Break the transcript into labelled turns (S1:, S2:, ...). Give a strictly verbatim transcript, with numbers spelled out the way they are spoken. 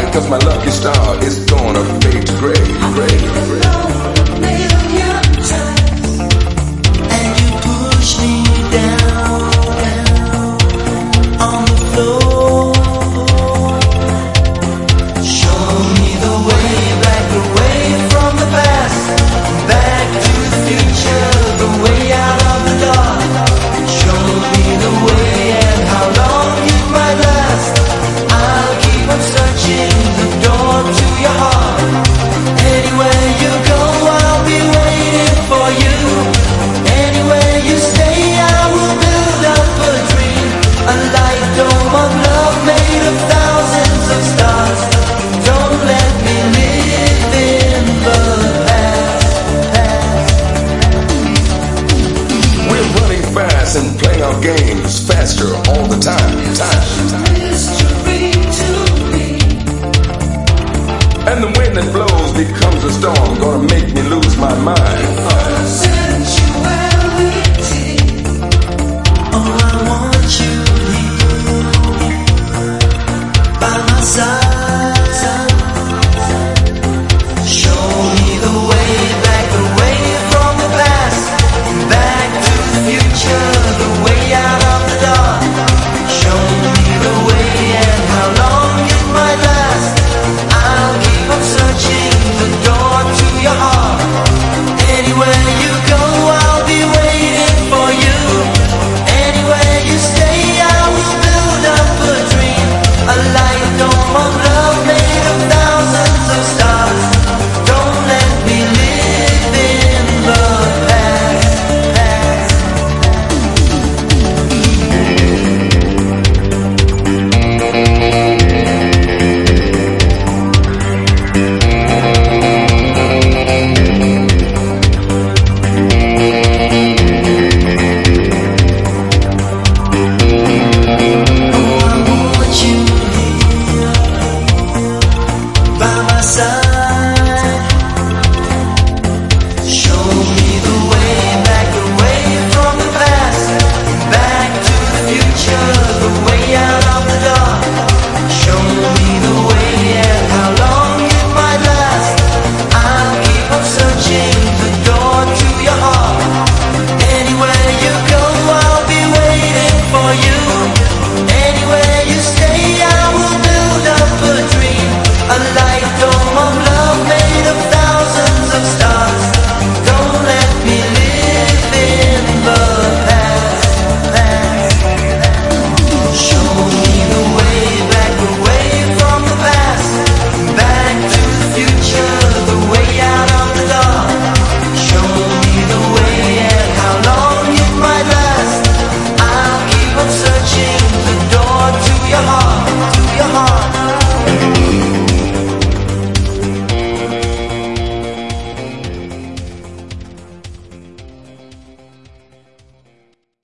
S1: Cause my lucky star is gonna fade to gray, gray, gray.
S2: And you push me down, down on the floor. Show me the way back, away from the past, back to the future, the way out of the dark. Show me the way and how long it might last. I'll keep on searching the door to your heart. Anywhere you go, I'll be waiting for you. Anywhere you stay, I will build up a dream, a light dome of love made of thousands of stars. Don't let me live in the past, past.
S1: We're running fast and playing our games faster all the time, time, time.
S2: Mystery to me.
S1: And the wind that blows becomes a storm, gonna make me lose my mind.